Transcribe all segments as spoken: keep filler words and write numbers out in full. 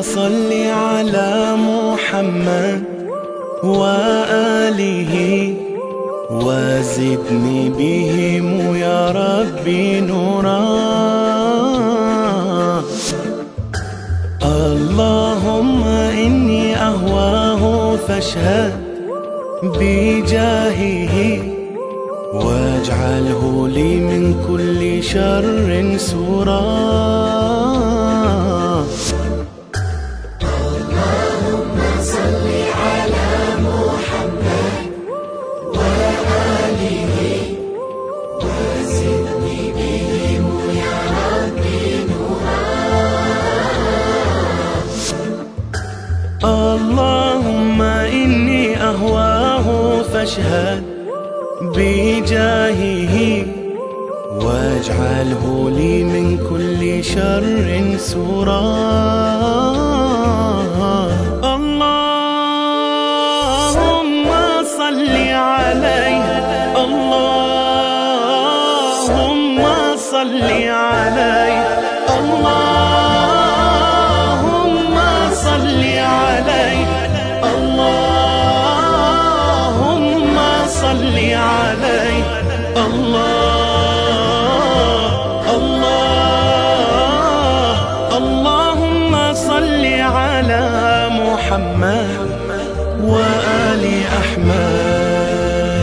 صل على محمد وآله وزدني بهم يا ربي نورا. اللهم إني أهواه فاشهد بجاهه واجعله لي من كل شر سورا. اللهم صل على محمد وآله وزدني بهم يا ربي نورا. اللهم إني أهواه فاشهد بجاهه واجعله لي من كل شر سورا. اللهم صل عليه، اللهم صل عليه، اللهم صل عليه، اللهم صل عليه، الله الله. اللهم صل على محمد وآل أحمد.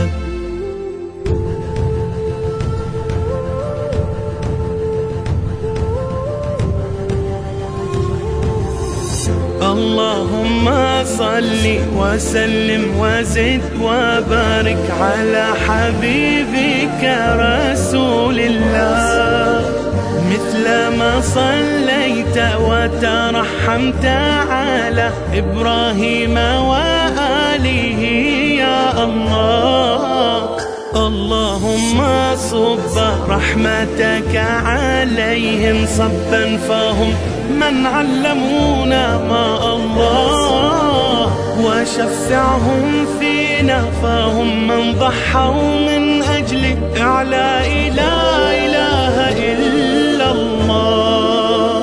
اللهم صل وسلم وزد وبارك على حبيبك رسول الله، مثل ما صليت وترحمت على إبراهيم وآله يا الله. اللهم صب رحمتك عليهم صبا فهم من علمونا ما الله، وشفعهم فينا فهم من ضحوا من أجل إعلاء لا إله إلا الله.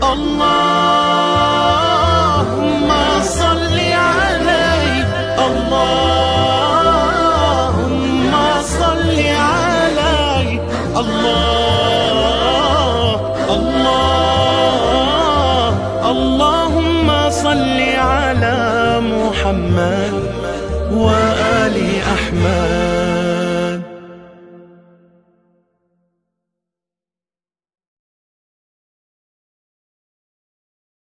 اللهم صل عليه، اللهم صل عليه، الله الله. اللهم صل على محمد وآل أحمد.